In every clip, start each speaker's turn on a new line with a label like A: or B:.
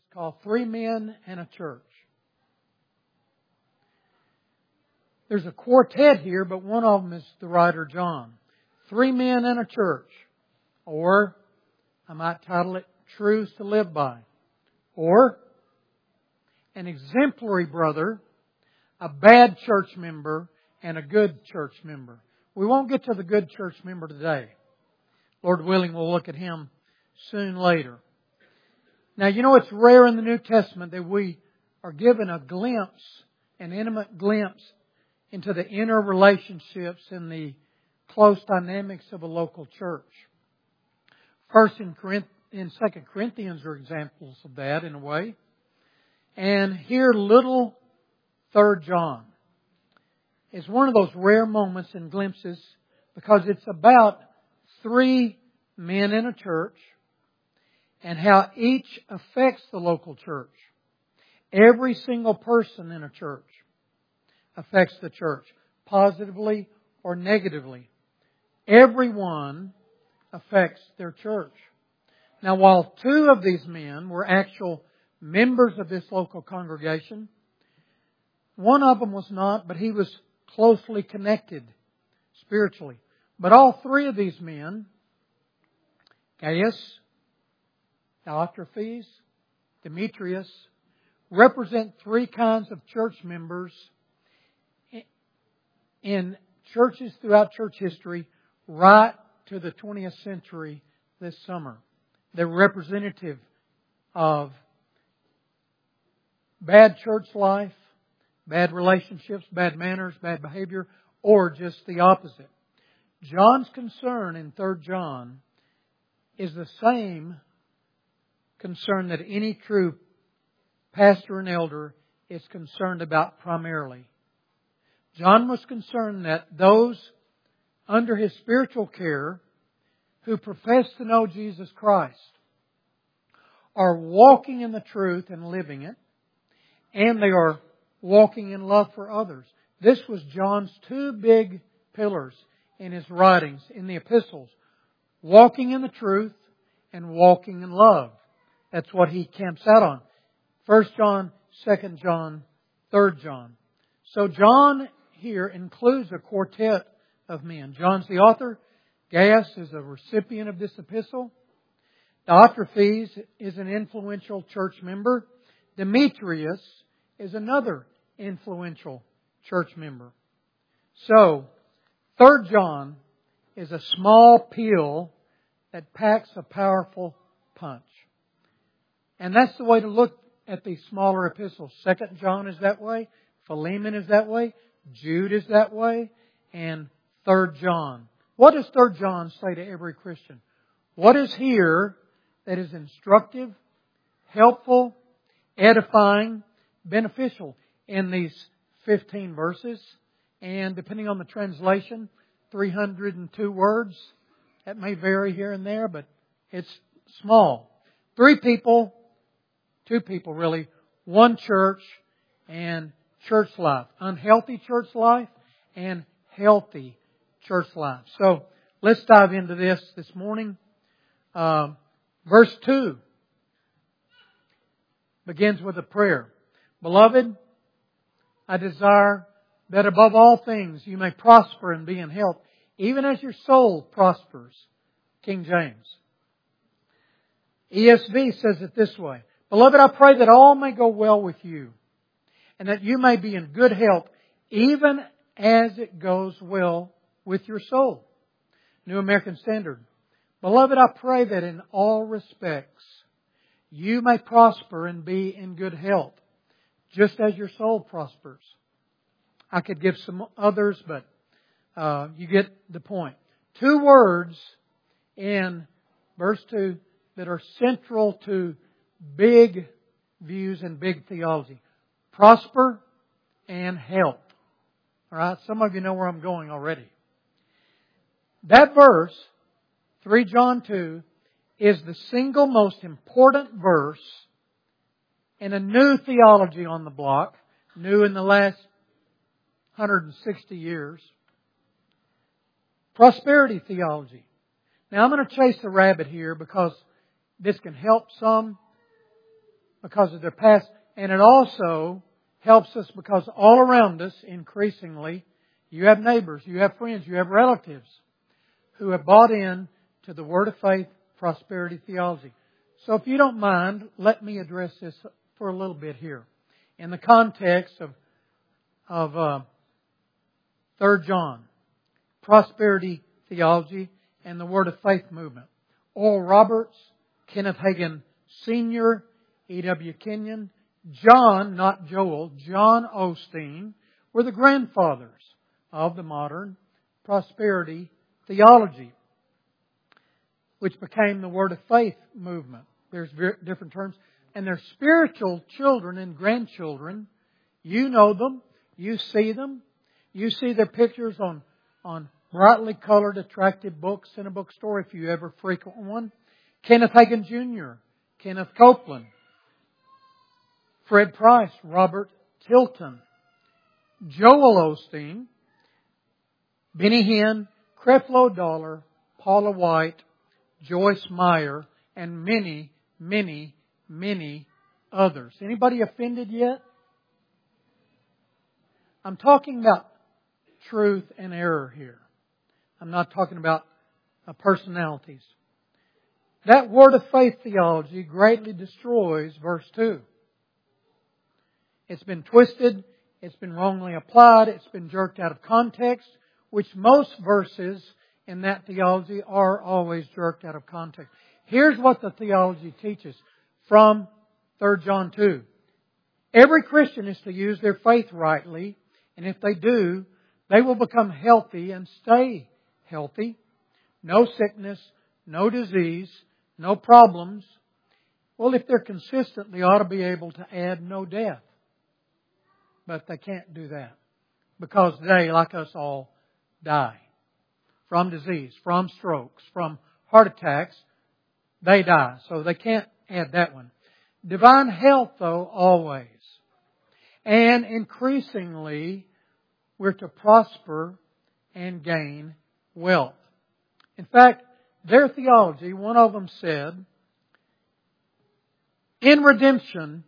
A: called Three Men and a Church. There's a quartet here, but one of them is the writer John. Three Men and a Church. Or, I might title it, Truths to Live By. Or, an exemplary brother, a bad church member, and a good church member. We won't get to the good church member today. Lord willing, we'll look at him soon later. Now, you know, it's rare in the New Testament that we are given a glimpse, an intimate glimpse into the inner relationships and the close dynamics of a local church. First in 2 Corinthians are examples of that in a way. And here, little 3 John is one of those rare moments and glimpses because it's about 3 men in a church and how each affects the local church. Every single person in a church affects the church, positively or negatively. Everyone affects their church. Now, while 2 of these men were actual members of this local congregation, one of them was not, but he was closely connected spiritually. But all 3 of these men, Gaius, Diotrephes, Demetrius, represent 3 kinds of church members in churches throughout church history right to the 20th century this summer. They're representative of bad church life, bad relationships, bad manners, bad behavior, or just the opposite. John's concern in 3 John is the same concern that any true pastor and elder is concerned about primarily. John was concerned that those under his spiritual care who profess to know Jesus Christ are walking in the truth and living it, and they are walking in love for others. This was John's 2 big pillars in his writings, in the epistles. Walking in the truth and walking in love. That's what he camps out on. 1 John, 2 John, 3 John. So John here includes a quartet of men. John's the author. Gaius is a recipient of this epistle. Diotrephes is an influential church member. Demetrius is another influential church member. So, 3 John is a small pill that packs a powerful punch. And that's the way to look at these smaller epistles. 2 John is that way. Philemon is that way. Jude is that way. And 3 John. What does 3 John say to every Christian? What is here that is instructive, helpful, edifying, beneficial in these 15 verses? And depending on the translation, 302 words. That may vary here and there, but it's small. 3 people, 2 people really, 1 church and church life. Unhealthy church life and healthy church life. So let's dive into this morning. Verse 2 begins with a prayer. Beloved, I desire that above all things you may prosper and be in health, even as your soul prospers. King James. ESV says it this way. Beloved, I pray that all may go well with you, and that you may be in good health, even as it goes well with your soul. New American Standard. Beloved, I pray that in all respects you may prosper and be in good health, just as your soul prospers. I could give some others, but you get the point. 2 words in verse 2 that are central to big views and big theology. Prosper and health. All right, some of you know where I'm going already. That verse, 3 John 2, is the single most important verse in a new theology on the block, new in the last 160 years. Prosperity theology. Now I'm going to chase the rabbit here because this can help some, because of their past. And it also helps us because all around us, increasingly, you have neighbors, you have friends, you have relatives who have bought in to the Word of Faith prosperity theology. So if you don't mind, let me address this for a little bit here. In the context of 3 John, prosperity theology and the Word of Faith movement. Oral Roberts, Kenneth Hagin Sr., E.W. Kenyon, John, not Joel, John Osteen were the grandfathers of the modern prosperity theology, which became the Word of Faith movement. There's different terms. And their spiritual children and grandchildren, you know them, you see them, you see their pictures on brightly colored, attractive books in a bookstore if you ever frequent one. Kenneth Hagin Jr., Kenneth Copeland, Fred Price, Robert Tilton, Joel Osteen, Benny Hinn, Creflo Dollar, Paula White, Joyce Meyer, and many, many, many others. Anybody offended yet? I'm talking about truth and error here. I'm not talking about personalities. That Word of Faith theology greatly destroys verse 2. It's been twisted, it's been wrongly applied, it's been jerked out of context, which most verses in that theology are always jerked out of context. Here's what the theology teaches from 3 John 2. Every Christian is to use their faith rightly, and if they do, they will become healthy and stay healthy. No sickness, no disease, no problems. Well, if they're consistent, they ought to be able to add no death. But they can't do that because they, like us all, die from disease, from strokes, from heart attacks. They die. So they can't add that one. Divine health, though, always. And increasingly, we're to prosper and gain wealth. In fact, their theology, one of them said, in redemption,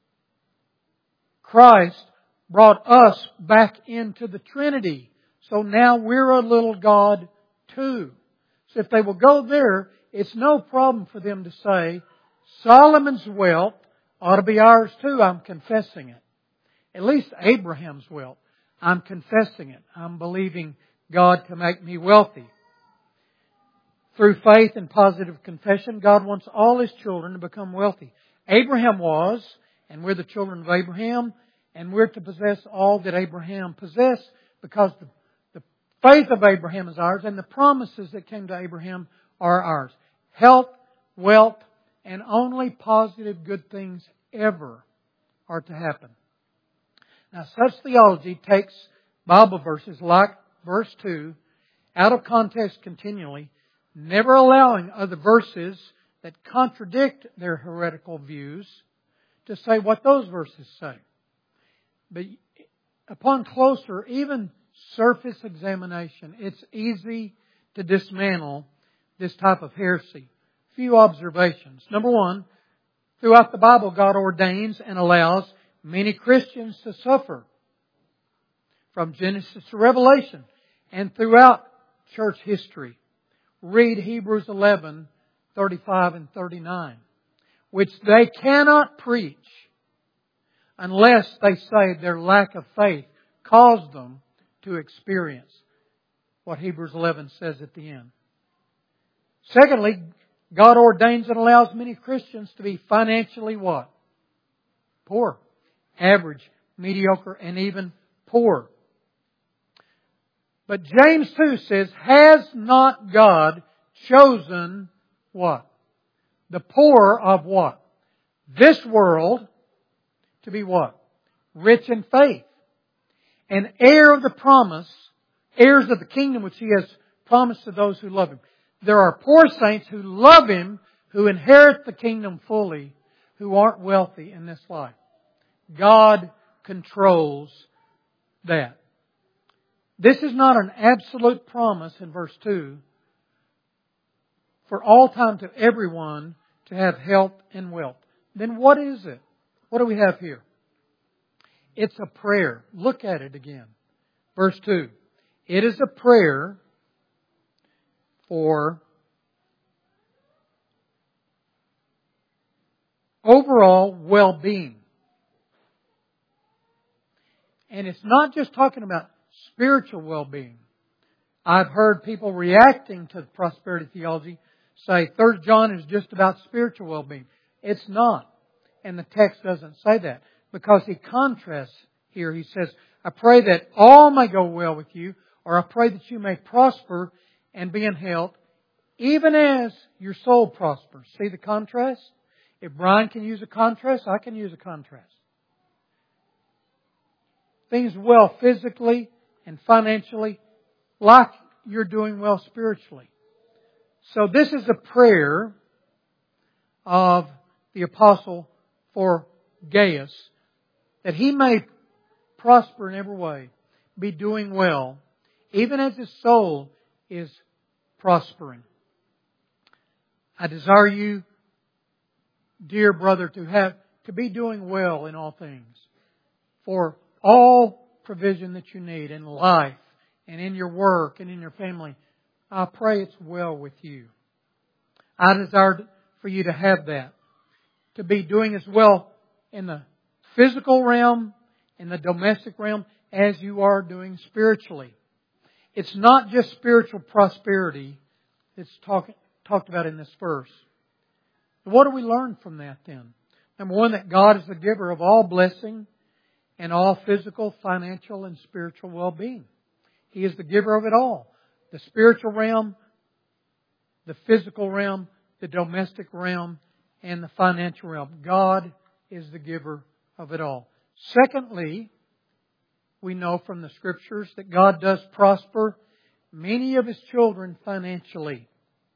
A: Christ brought us back into the Trinity. So now we're a little God too. So if they will go there, it's no problem for them to say, Solomon's wealth ought to be ours too. I'm confessing it. At least Abraham's wealth. I'm confessing it. I'm believing God to make me wealthy. Through faith and positive confession, God wants all His children to become wealthy. Abraham was, and we're the children of Abraham, and we're to possess all that Abraham possessed because the faith of Abraham is ours and the promises that came to Abraham are ours. Health, wealth, and only positive good things ever are to happen. Now, such theology takes Bible verses like verse 2 out of context continually, never allowing other verses that contradict their heretical views to say what those verses say. But upon closer, even surface examination, it's easy to dismantle this type of heresy. Few observations. Number one, throughout the Bible, God ordains and allows many Christians to suffer. From Genesis to Revelation and throughout church history. Read Hebrews 11, 35 and 39. Which they cannot preach unless they say their lack of faith caused them to experience what Hebrews 11 says at the end. Secondly, God ordains and allows many Christians to be financially what? Poor. Average, mediocre, and even poor. But James 2 says, has not God chosen what? The poor of what? This world to be what? Rich in faith. And heir of the promise, heirs of the kingdom which He has promised to those who love Him. There are poor saints who love Him, who inherit the kingdom fully, who aren't wealthy in this life. God controls that. This is not an absolute promise in verse 2 for all time to everyone to have health and wealth. then what is it? What do we have here? It's a prayer. Look at it again. Verse 2. It is a prayer for overall well-being. And it's not just talking about spiritual well-being. I've heard people reacting to prosperity theology say 3 John is just about spiritual well-being. It's not. And the text doesn't say that. Because he contrasts here. He says, I pray that all may go well with you, or I pray that you may prosper and be in health, even as your soul prospers. See the contrast? If Brian can use a contrast, I can use a contrast. Things well physically and financially, like you're doing well spiritually. So this is a prayer of the apostle for Gaius, that he may prosper in every way, be doing well, even as his soul is prospering. I desire you, dear brother, to be doing well in all things, for all provision that you need in life and in your work and in your family. I pray it's well with you. I desire for you to have that, to be doing as well in the physical realm, in the domestic realm, as you are doing spiritually. It's not just spiritual prosperity that's talked about in this verse. What do we learn from that then? Number one, that God is the giver of all blessing and all physical, financial, and spiritual well-being. He is the giver of it all. The spiritual realm, the physical realm, the domestic realm, and the financial realm. God is the giver of it all. Secondly, we know from the Scriptures that God does prosper many of His children financially.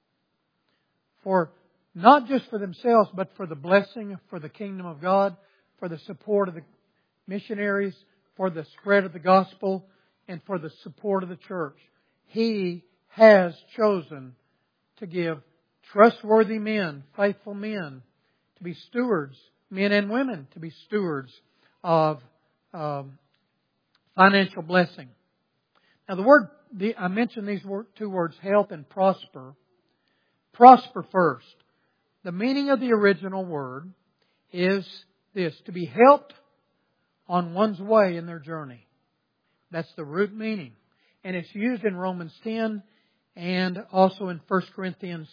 A: For not just for themselves, but for the blessing, for the kingdom of God, for the support of the missionaries, for the spread of the gospel, and for the support of the church. He has chosen to give trustworthy men, faithful men, to be stewards, men and women, to be stewards of financial blessing. Now I mentioned these two words, health and prosper. Prosper first. The meaning of the original word is this, to be helped on one's way in their journey. That's the root meaning. And it's used in Romans 10 and also in 1 Corinthians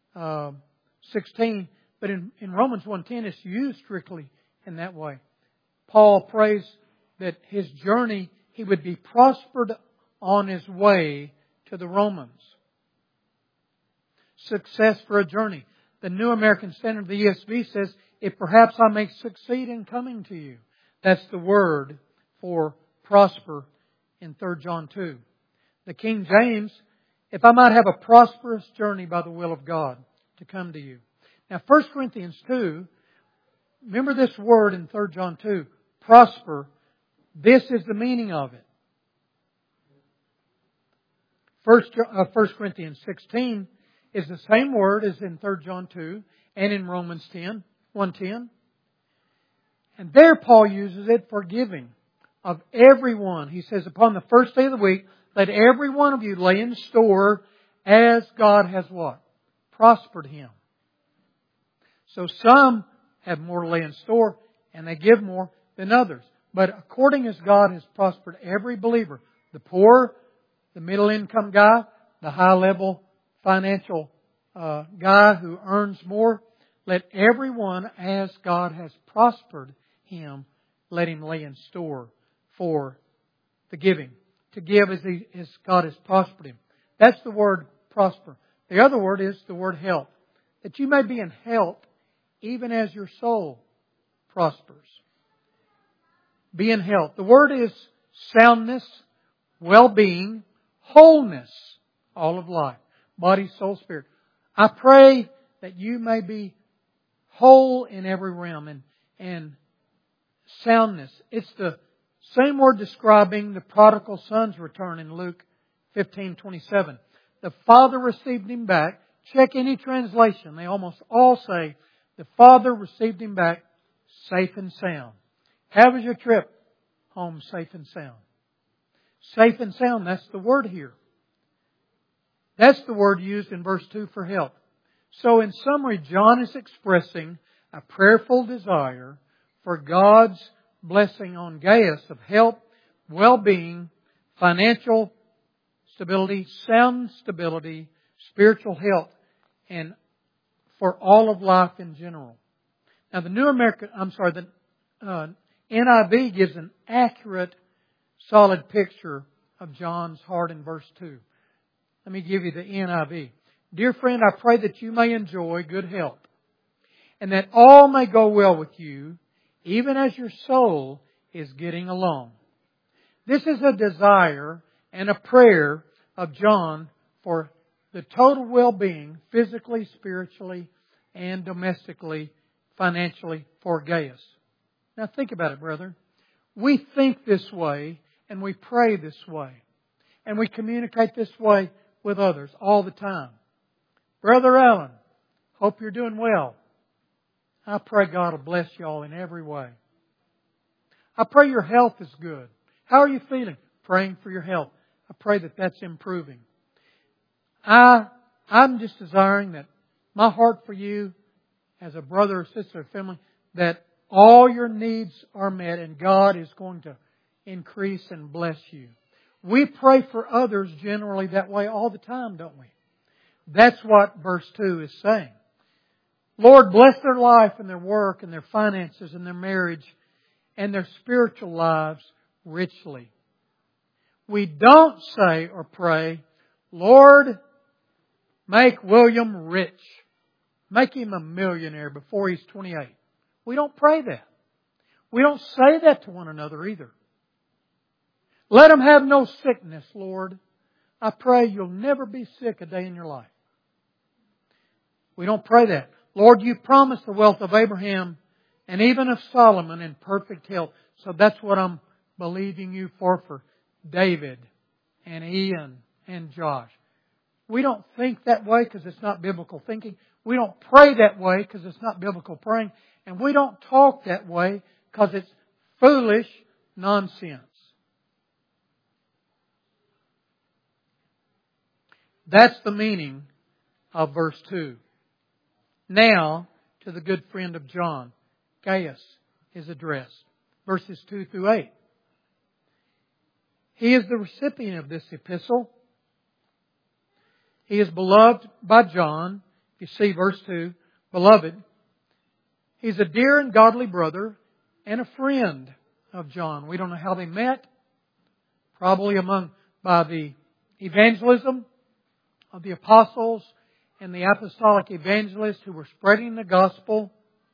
A: 16. But in Romans 1:10 it's used strictly in that way. Paul prays that his journey, he would be prospered on his way to the Romans. Success for a journey. The New American Standard, the ESV, says, if perhaps I may succeed in coming to you. That's the word for prosper in 3 John 2. The King James, if I might have a prosperous journey by the will of God to come to you. Now 1 Corinthians 2, remember this word in 3 John 2, prosper. This is the meaning of it. 1 Corinthians 16 is the same word as in 3 John 2 and in Romans 1:10. And there Paul uses it for giving of everyone. He says, upon the first day of the week, let every one of you lay in store as God has what? Prospered him. So some have more to lay in store and they give more than others. But according as God has prospered every believer, the poor, the middle income guy, the high level financial guy who earns more, let everyone as God has prospered him, let him lay in store for the giving. To give as God has prospered him. That's the word prosper. The other word is the word health. That you may be in health even as your soul prospers. Be in health. The word is soundness, well-being, wholeness, all of life. Body, soul, spirit. I pray that you may be whole in every realm and soundness. It's the same word describing the prodigal son's return in Luke 15:27. The father received him back. Check any translation. They almost all say The father received him back safe and sound. How was your trip? Home safe and sound. Safe and sound, that's the word here. That's the word used in verse 2 for help. So in summary, John is expressing a prayerful desire for God's blessing on Gaius of help, well-being, financial stability, sound stability, spiritual health, and for all of life in general. Now the NIV gives an accurate, solid picture of John's heart in verse 2. Let me give you the NIV. Dear friend, I pray that you may enjoy good health, and that all may go well with you, even as your soul is getting along. This is a desire and a prayer of John for the total well-being, physically, spiritually, and domestically, financially, for Gaius. Now think about it, brethren. We think this way, and we pray this way, and we communicate this way with others all the time. Brother Allen, hope you're doing well. I pray God will bless you all in every way. I pray your health is good. How are you feeling? Praying for your health. I pray that that's improving. I'm just desiring that my heart for you as a brother or sister or family, that all your needs are met and God is going to increase and bless you. We pray for others generally that way all the time, don't we? That's what verse 2 is saying. Lord, bless their life and their work and their finances and their marriage and their spiritual lives richly. We don't say or pray, Lord, make William rich. Make him a millionaire before he's 28. We don't pray that. We don't say that to one another either. Let him have no sickness, Lord. I pray you'll never be sick a day in your life. We don't pray that. Lord, you promised the wealth of Abraham and even of Solomon in perfect health. So that's what I'm believing you for David and Ian and Josh. We don't think that way because it's not biblical thinking. We don't pray that way because it's not biblical praying. And we don't talk that way because it's foolish nonsense. That's the meaning of verse 2. Now, to the good friend of John, Gaius, is addressed. Verses 2 through 8. He is the recipient of this epistle. He is beloved by John. You see verse 2, beloved. He's a dear and godly brother and a friend of John. We don't know how they met. Probably by the evangelism of the apostles and the apostolic evangelists who were spreading the gospel.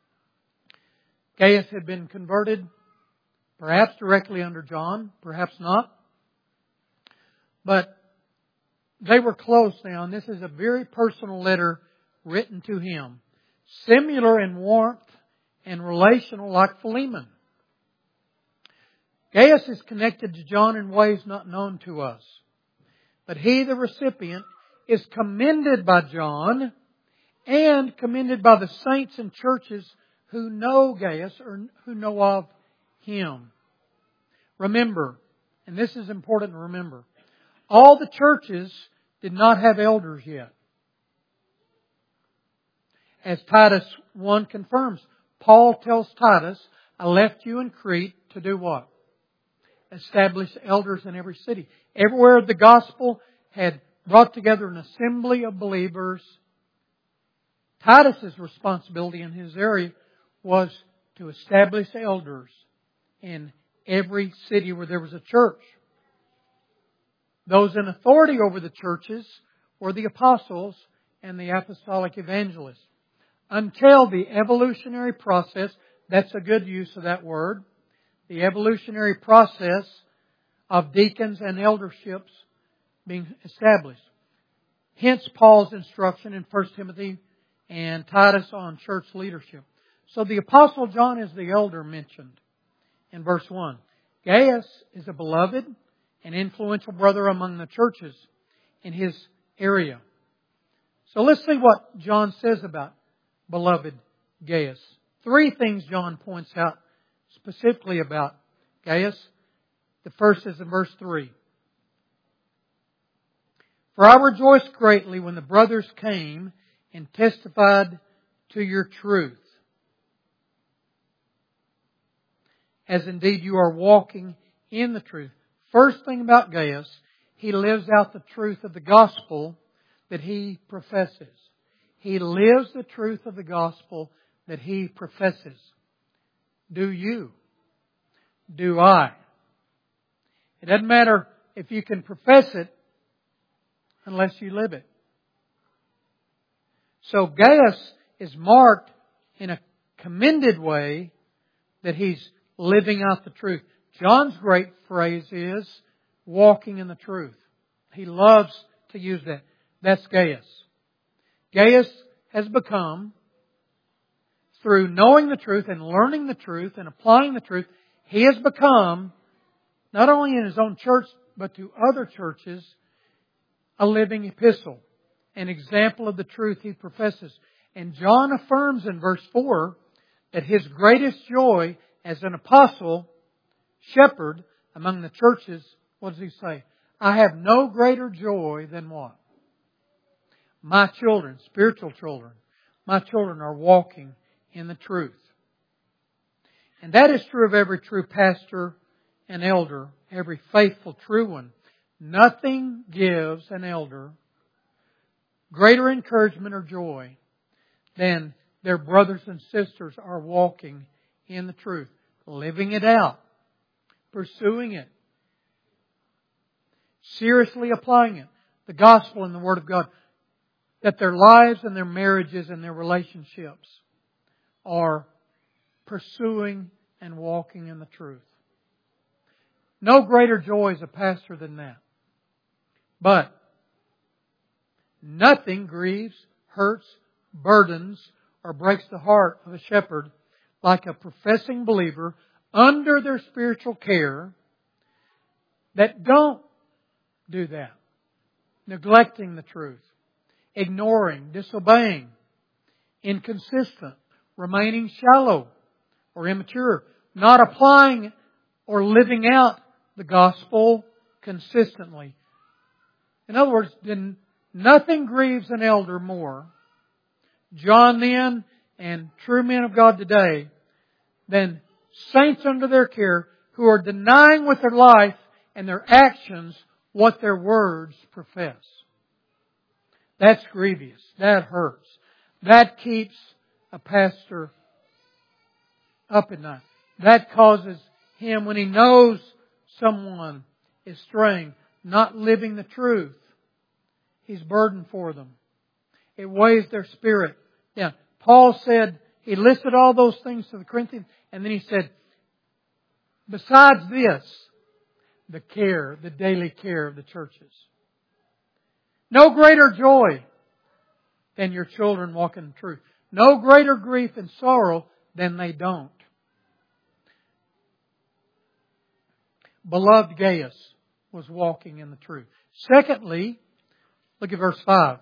A: Gaius had been converted, perhaps directly under John, perhaps not. But they were close now, and this is a very personal letter written to him. Similar in warmth and relational like Philemon. Gaius is connected to John in ways not known to us. But he, the recipient, is commended by John and commended by the saints and churches who know Gaius or who know of him. Remember, and this is important to remember, all the churches did not have elders yet. As Titus 1 confirms, Paul tells Titus, I left you in Crete to do what? Establish elders in every city. Everywhere the gospel had brought together an assembly of believers, Titus's responsibility in his area was to establish elders in every city where there was a church. Those in authority over the churches were the apostles and the apostolic evangelists. Until the evolutionary process, that's a good use of that word, the evolutionary process of deacons and elderships being established. Hence Paul's instruction in 1 Timothy and Titus on church leadership. So the Apostle John is the elder mentioned in verse 1. Gaius is a beloved and influential brother among the churches in his area. So let's see what John says about beloved Gaius. Three things John points out specifically about Gaius. The first is in verse 3. For I rejoiced greatly when the brothers came and testified to your truth, as indeed you are walking in the truth. First thing about Gaius, he lives out the truth of the gospel that he professes. He lives the truth of the gospel that he professes. Do you? Do I? It doesn't matter if you can profess it unless you live it. So Gaius is marked in a commended way that he's living out the truth. John's great phrase is walking in the truth. He loves to use that. That's Gaius. Gaius has become, through knowing the truth and learning the truth and applying the truth, he has become, not only in his own church, but to other churches, a living epistle, an example of the truth he professes. And John affirms in verse 4 that his greatest joy as an apostle, shepherd among the churches, what does he say? I have no greater joy than what? My children, spiritual children, my children are walking in the truth. And that is true of every true pastor and elder, every faithful true one. Nothing gives an elder greater encouragement or joy than their brothers and sisters are walking in the truth, living it out, pursuing it, seriously applying it, the gospel and the Word of God, that their lives and their marriages and their relationships are pursuing and walking in the truth. No greater joy as a pastor than that. But nothing grieves, hurts, burdens, or breaks the heart of a shepherd like a professing believer under their spiritual care that don't do that. Neglecting the truth, ignoring, disobeying, inconsistent, remaining shallow or immature, not applying or living out the gospel consistently. In other words, nothing grieves an elder more, John then and true men of God today, than saints under their care who are denying with their life and their actions what their words profess. That's grievous. That hurts. That keeps a pastor up at night. That causes him, when he knows someone is straying, not living the truth, he's burdened for them. It weighs their spirit. Yeah, Paul said, he listed all those things to the Corinthians, and then he said, besides this, the care, the daily care of the churches. No greater joy than your children walk in truth. No greater grief and sorrow than they don't. Beloved Gaius was walking in the truth. Secondly, look at verse 5.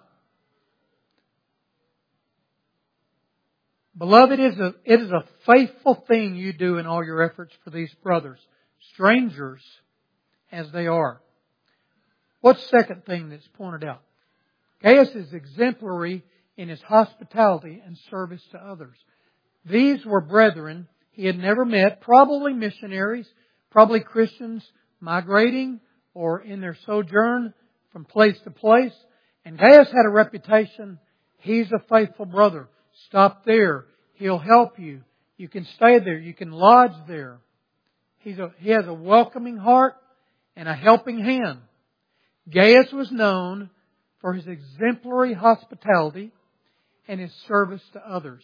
A: Beloved, it is a faithful thing you do in all your efforts for these brothers, strangers as they are. What's the second thing that's pointed out? Gaius is exemplary in his hospitality and service to others. These were brethren he had never met, probably missionaries, probably Christians migrating or in their sojourn from place to place. And Gaius had a reputation. He's a faithful brother. Stop there. He'll help you. You can stay there. You can lodge there. He has a welcoming heart and a helping hand. Gaius was known for his exemplary hospitality and his service to others.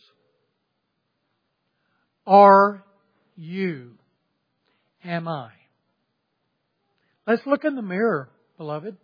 A: Are you? Am I? Let's look in the mirror, beloved.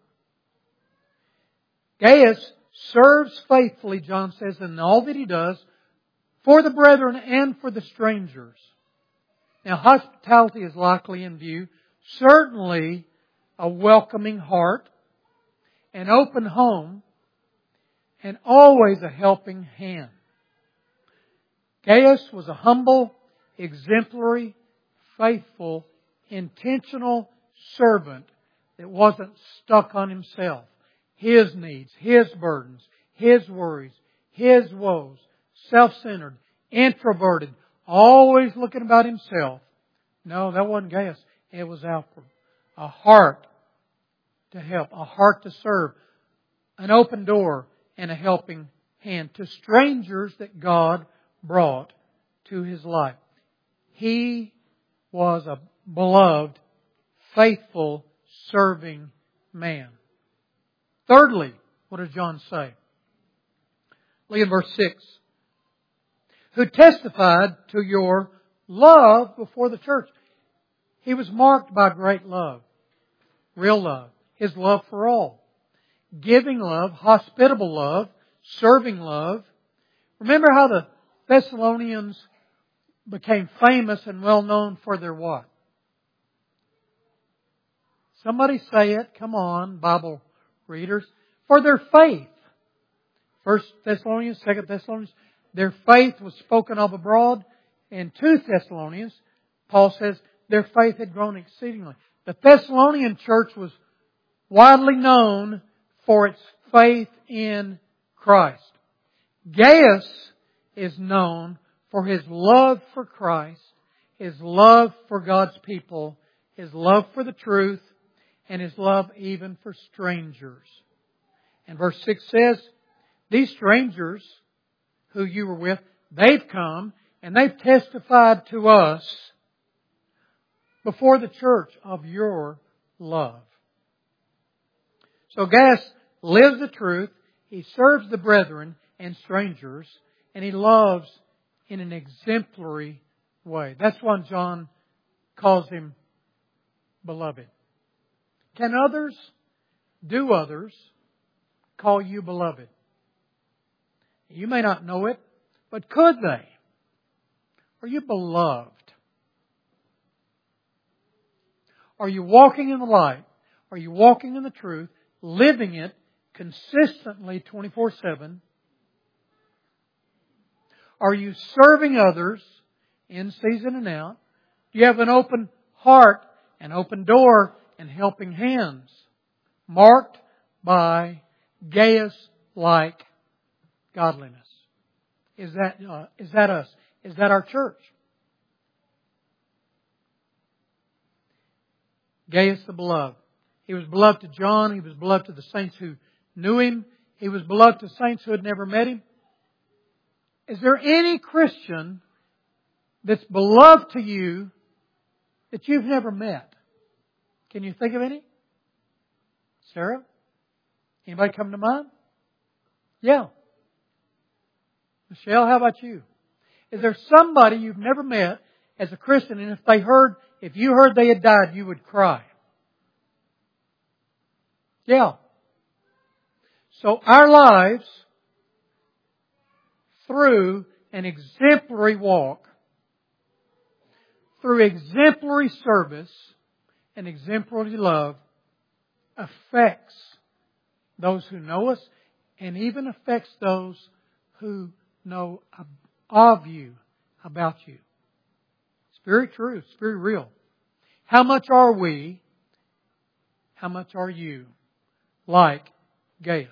A: Gaius serves faithfully, John says, in all that he does, for the brethren and for the strangers. Now, hospitality is likely in view. Certainly, a welcoming heart, an open home, and always a helping hand. Gaius was a humble, exemplary, faithful, intentional servant that wasn't stuck on himself, his needs, his burdens, his worries, his woes, self-centered, introverted, always looking about himself. No, that wasn't Gaius. It was Alfred. A heart to help, a heart to serve, an open door and a helping hand to strangers that God brought to his life. He was a beloved, faithful, serving man. Thirdly, what does John say? Look at verse 6. Who testified to your love before the church. He was marked by great love. Real love. His love for all. Giving love, hospitable love, serving love. Remember how the Thessalonians became famous and well known for their what? Somebody say it. Come on, Bible readers. For their faith. 1 Thessalonians, 2 Thessalonians. Their faith was spoken of abroad. In 2 Thessalonians, Paul says their faith had grown exceedingly. The Thessalonian church was widely known for its faith in Christ. Gaius is known for his love for Christ, his love for God's people, his love for the truth, and his love even for strangers. And verse 6 says, these strangers who you were with, they've come and they've testified to us before the church of your love. So Gaius lives the truth, he serves the brethren and strangers, and he loves in an exemplary way. That's why John calls him beloved. Can others call you beloved? You may not know it, but could they? Are you beloved? Are you walking in the light? Are you walking in the truth? Living it consistently 24/7? Are you serving others in season and out? Do you have an open heart, an open door, and helping hands? Marked by Gaius-like godliness. Is that us? Is that our church? Gaius the beloved. He was beloved to John. He was beloved to the saints who knew him. He was beloved to saints who had never met him. Is there any Christian that's beloved to you that you've never met? Can you think of any? Sarah? Anybody come to mind? Yeah. Michelle, how about you? Is there somebody you've never met as a Christian, and if you heard they had died, you would cry? Yeah. So our lives, through an exemplary walk, through exemplary service and exemplary love, affects those who know us and even affects those who know of you, about you. It's very true. It's very real. How much are we? How much are you like Gaius?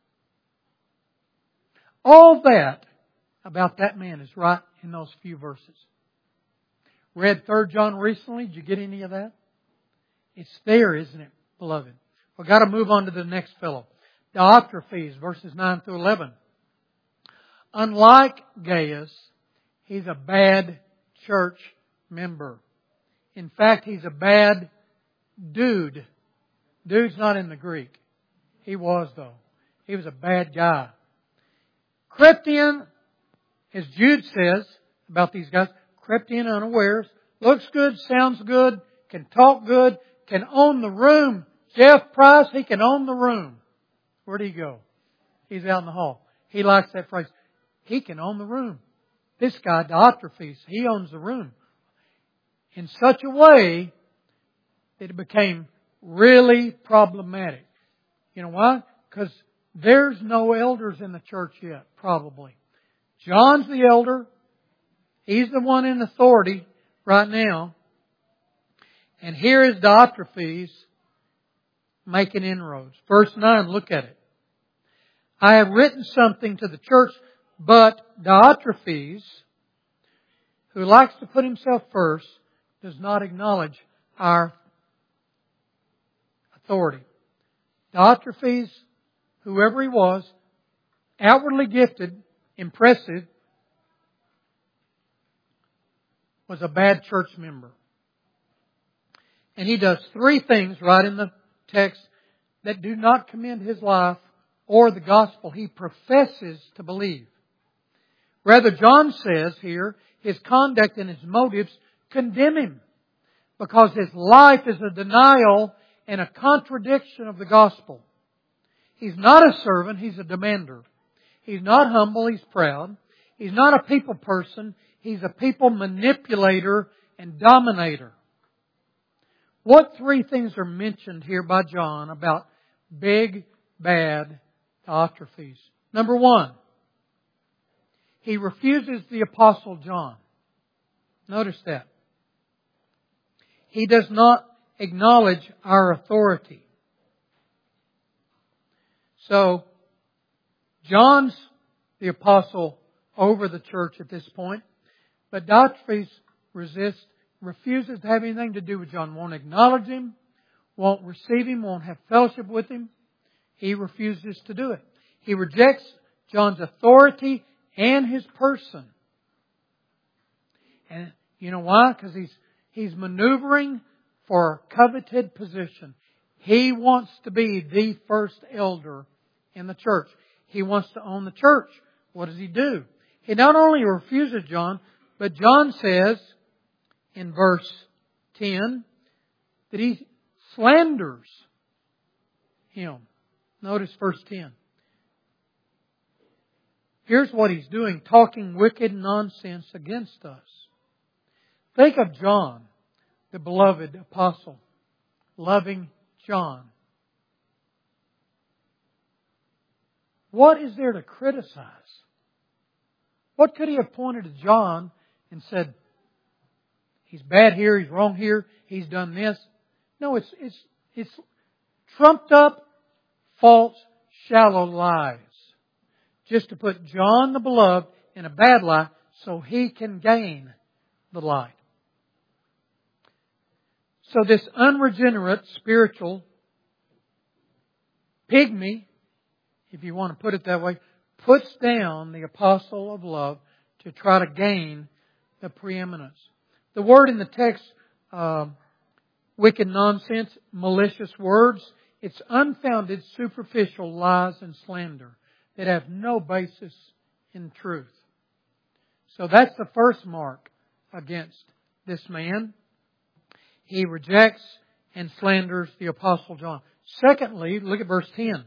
A: All that about that man is right in those few verses. Read 3 John recently. Did you get any of that? It's there, isn't it, beloved? We've got to move on to the next fellow. Diotrephes, verses 9 through 11. Unlike Gaius, he's a bad church member. In fact, he's a bad dude. Dude's not in the Greek. He was, though. He was a bad guy. Crept in, as Jude says about these guys, crept in unawares, looks good, sounds good, can talk good, can own the room. Jeff Price, he can own the room. Where'd he go? He's out in the hall. He likes that phrase. He can own the room. This guy, Diotrephes, he owns the room. In such a way that it became really problematic. You know why? Because there's no elders in the church yet, probably. John's the elder. He's the one in authority right now. And here is Diotrephes making inroads. Verse 9, look at it. I have written something to the church, but Diotrephes, who likes to put himself first, does not acknowledge our authority. Diotrephes, whoever he was, outwardly gifted, impressive, was a bad church member. And he does three things right in the text that do not commend his life or the gospel he professes to believe. Rather, John says here, his conduct and his motives condemn him because his life is a denial and a contradiction of the gospel. He's not a servant, he's a demander. He's not humble, he's proud. He's not a people person, he's a people manipulator and dominator. What three things are mentioned here by John about big, bad Diotrephes? Number one, he refuses the Apostle John. Notice that. He does not acknowledge our authority. So, John's the apostle over the church at this point, but Diotrephes refuses to have anything to do with John. Won't acknowledge him, won't receive him, won't have fellowship with him. He refuses to do it. He rejects John's authority and his person. And you know why? Because he's maneuvering for a coveted position. He wants to be the first elder in the church. He wants to own the church. What does he do? He not only refuses John, but John says in verse 10 that he slanders him. Notice verse 10. Here's what he's doing, talking wicked nonsense against us. Think of John, the beloved apostle, loving John. What is there to criticize? What could he have pointed to John and said, he's bad here, he's wrong here, he's done this? No, it's trumped up, false, shallow lies. Just to put John the beloved in a bad light so he can gain the light. So this unregenerate spiritual pygmy, if you want to put it that way, puts down the apostle of love to try to gain the preeminence. The word in the text, wicked nonsense, malicious words, it's unfounded, superficial lies and slander that have no basis in truth. So that's the first mark against this man. He rejects and slanders the Apostle John. Secondly, look at verse 10.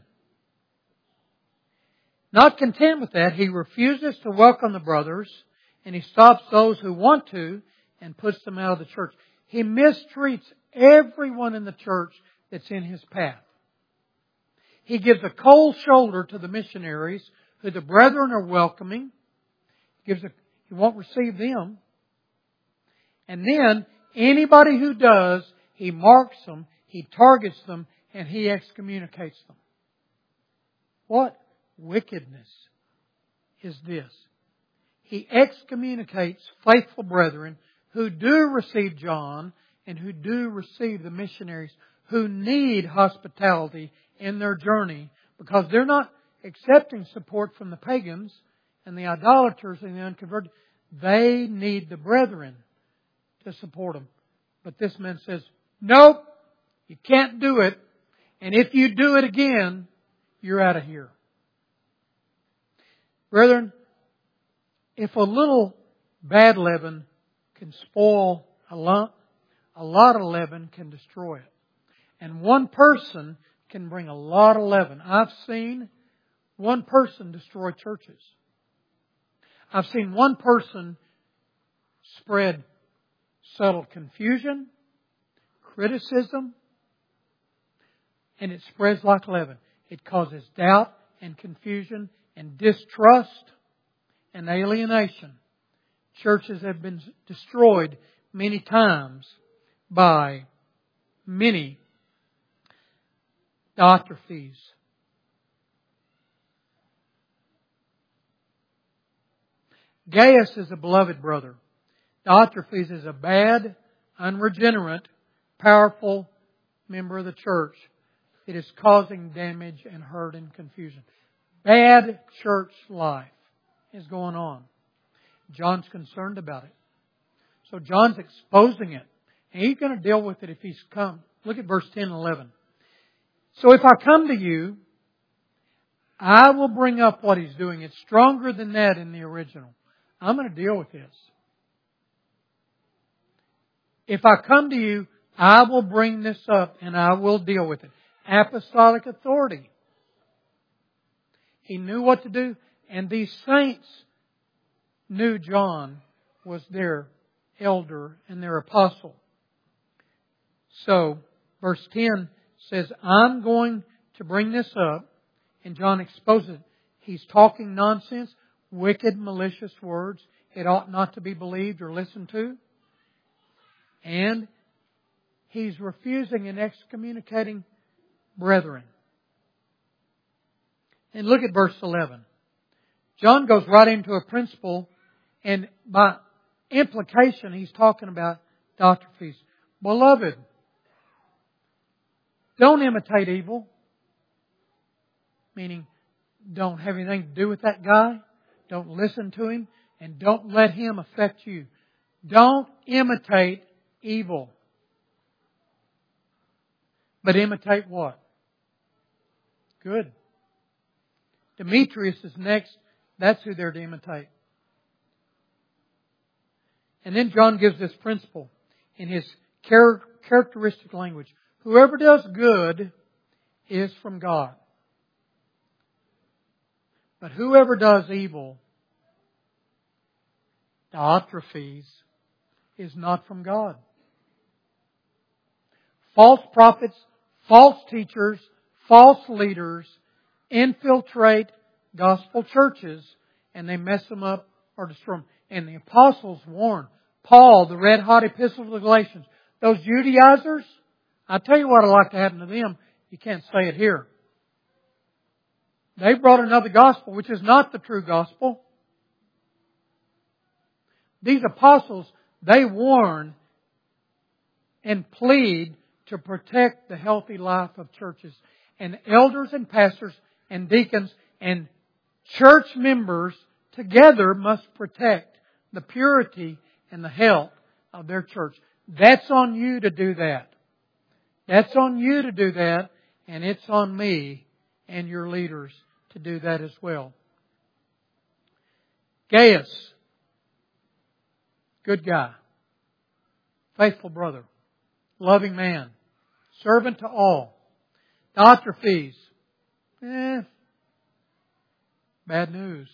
A: Not content with that, he refuses to welcome the brothers and he stops those who want to and puts them out of the church. He mistreats everyone in the church that's in his path. He gives a cold shoulder to the missionaries who the brethren are welcoming. He won't receive them. And then anybody who does, he marks them, he targets them, and he excommunicates them. What wickedness is this? He excommunicates faithful brethren who do receive John and who do receive the missionaries who need hospitality in their journey because they're not accepting support from the pagans and the idolaters and the unconverted. They need the brethren to support them. But this man says, nope, you can't do it. And if you do it again, you're out of here. Brethren, if a little bad leaven can spoil a lump, a lot of leaven can destroy it. And one person can bring a lot of leaven. I've seen one person destroy churches. I've seen one person spread subtle confusion, criticism, and it spreads like leaven. It causes doubt and confusion and distrust and alienation. churches have been destroyed many times by many Diotrephes. Gaius is a beloved brother. Diotrephes is a bad, unregenerate, powerful member of the church. It is causing damage and hurt and confusion. Bad church life is going on. John's concerned about it. So John's exposing it. And he's going to deal with it if he's come. Look at verse 10 and 11. So if I come to you, I will bring up what he's doing. It's stronger than that in the original. I'm going to deal with this. If I come to you, I will bring this up and I will deal with it. Apostolic authority. He knew what to do, and these saints knew John was their elder and their apostle. So, verse 10 says, I'm going to bring this up, and John exposes it. He's talking nonsense, wicked, malicious words. It ought not to be believed or listened to. And he's refusing and excommunicating brethren. And look at verse 11. John goes right into a principle, and by implication he's talking about Diotrephes. Beloved, don't imitate evil. Meaning, don't have anything to do with that guy. Don't listen to him. And don't let him affect you. Don't imitate evil. But imitate what? Good. Demetrius is next. That's who they're to imitate. And then John gives this principle in his characteristic language. Whoever does good is from God. But whoever does evil, Diotrephes, is not from God. False prophets, false teachers, false leaders infiltrate gospel churches and they mess them up or destroy them. And the apostles warn. Paul, the red-hot epistle to the Galatians, those Judaizers, I'll tell you what would like to happen to them. You can't say it here. They brought another gospel, which is not the true gospel. These apostles, they warn and plead to protect the healthy life of churches. And elders and pastors and deacons and church members together must protect the purity and the health of their church. That's on you to do that. That's on you to do that, and it's on me and your leaders to do that as well. Gaius, good guy, faithful brother, loving man, servant to all. Diotrephes, bad news.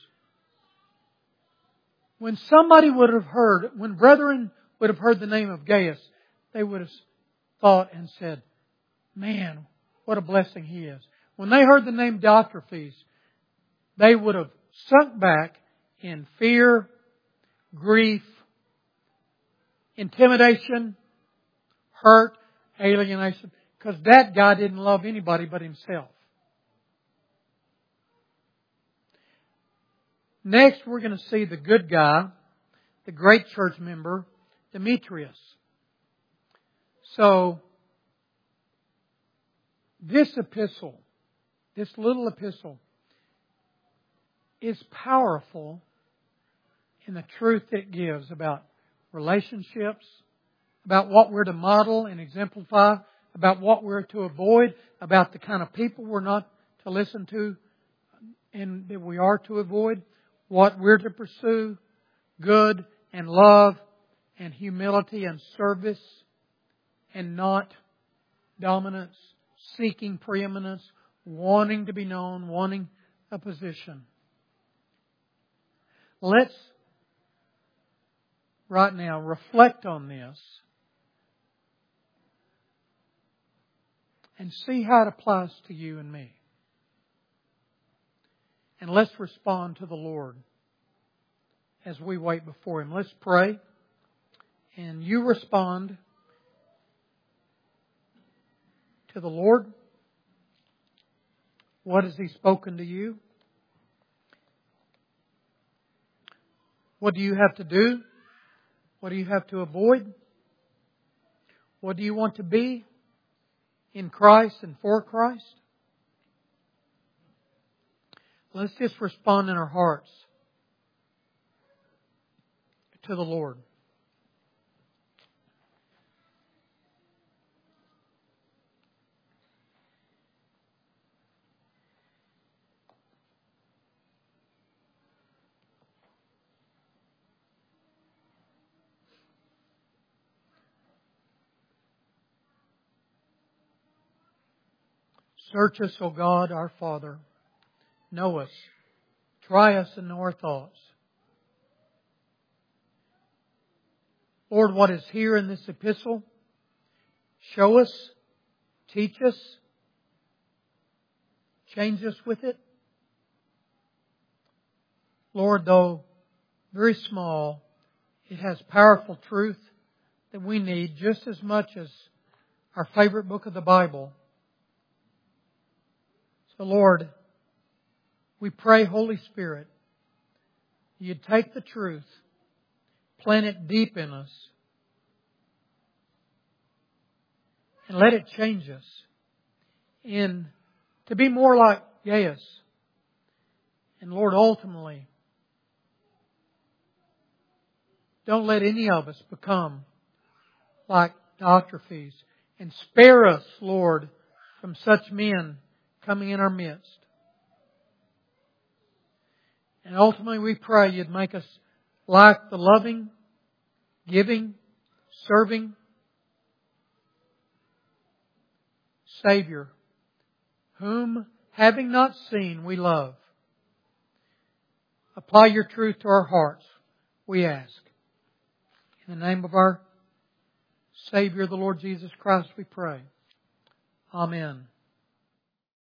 A: When somebody would have heard, when brethren would have heard the name of Gaius, they would have thought and said, man, what a blessing he is. When they heard the name Diotrephes, they would have sunk back in fear, grief, intimidation, hurt, alienation, because that guy didn't love anybody but himself. Next, we're going to see the good guy, the great church member, Demetrius. So, this epistle, this little epistle, is powerful in the truth that it gives about relationships, about what we're to model and exemplify, about what we're to avoid, about the kind of people we're not to listen to and that we are to avoid, what we're to pursue, good and love and humility and service and not dominance, seeking preeminence, wanting to be known, wanting a position. Let's right now reflect on this and see how it applies to you and me. And let's respond to the Lord as we wait before Him. Let's pray. And you respond to the Lord. What has He spoken to you? What do you have to do? What do you have to avoid? What do you want to be in Christ and for Christ? Let's just respond in our hearts to the Lord. Search us, O God, our Father. Know us. Try us and know our thoughts. Lord, what is here in this epistle, show us, teach us, change us with it. Lord, though very small, it has powerful truth that we need just as much as our favorite book of the Bible. So Lord, we pray, Holy Spirit, You'd take the truth, plant it deep in us, and let it change us to be more like Gaius. And Lord, ultimately, don't let any of us become like Diotrephes. And spare us, Lord, from such men coming in our midst. And ultimately we pray You'd make us like the loving, giving, serving Savior, whom, having not seen, we love. Apply Your truth to our hearts, we ask. In the name of our Savior, the Lord Jesus Christ, we pray. Amen.